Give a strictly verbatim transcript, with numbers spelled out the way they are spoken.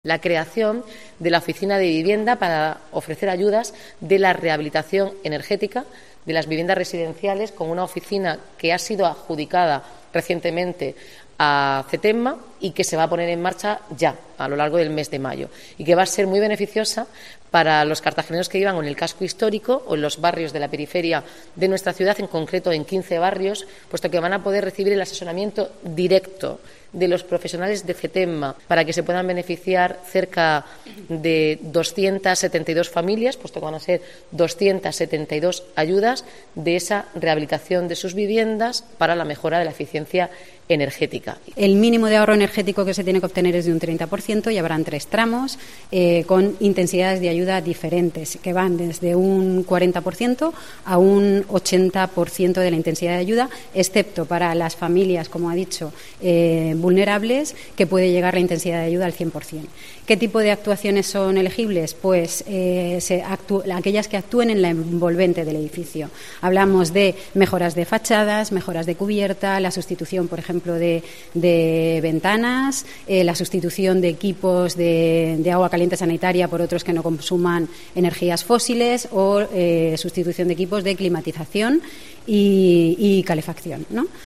La creación de la Oficina de Vivienda para ofrecer ayudas de la rehabilitación energética de las viviendas residenciales, con una oficina que ha sido adjudicada recientemente a CETEMMA y que se va a poner en marcha ya, a lo largo del mes de mayo, y que va a ser muy beneficiosa para los cartageneros que vivan en el casco histórico o en los barrios de la periferia de nuestra ciudad, en concreto en quince barrios, puesto que van a poder recibir el asesoramiento directo de los profesionales de CETEMMA para que se puedan beneficiar cerca de doscientas setenta y dos familias, puesto que van a ser doscientas setenta y dos ayudas de esa rehabilitación de sus viviendas para la mejora de la eficiencia energética. El mínimo de ahorro energético que se tiene que obtener es de un treinta por ciento y habrán tres tramos eh, con intensidades de ayuda diferentes, que van desde un cuarenta por ciento a un ochenta por ciento de la intensidad de ayuda, excepto para las familias, como ha dicho, eh, vulnerables, que puede llegar la intensidad de ayuda al cien por ciento. ¿Qué tipo de actuaciones son elegibles? Pues eh, se actú- aquellas que actúen en la envolvente del edificio. Hablamos de mejoras de fachadas, mejoras de cubierta, la sustitución, por ejemplo, de, de ventanas, eh, la sustitución de equipos de, de agua caliente sanitaria por otros que no consuman energías fósiles o eh, sustitución de equipos de climatización y, y calefacción, ¿no?